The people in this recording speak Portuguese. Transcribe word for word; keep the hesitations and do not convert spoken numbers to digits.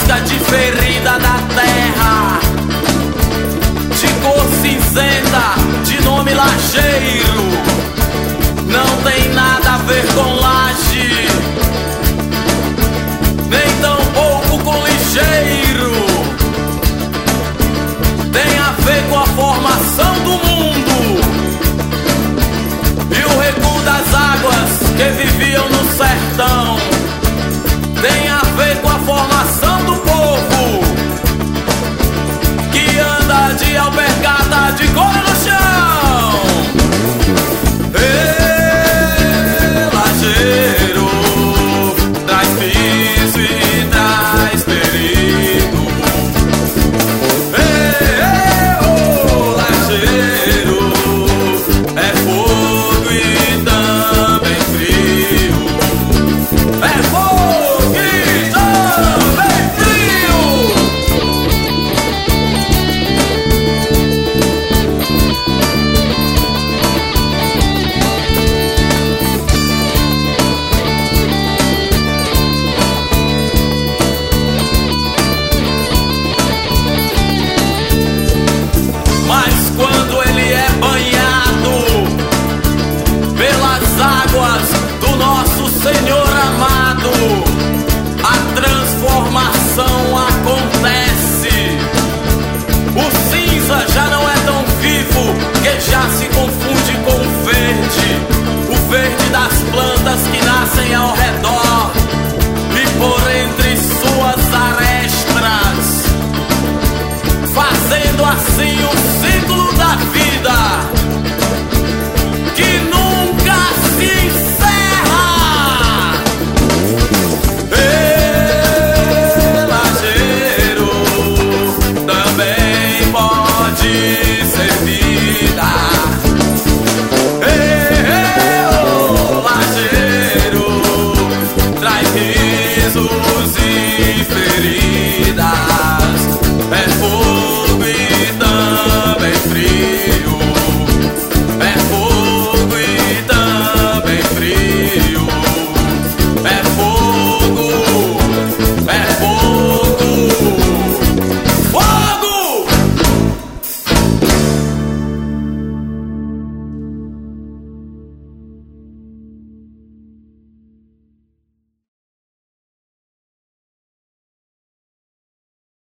casca de ferida da terra, de cor cinzenta, de nome lajeiro. Não tem nada a ver com laje, nem tão pouco com ligeiro. Tem a ver com a formação do mundo e o recuo das águas que viviam no sertão.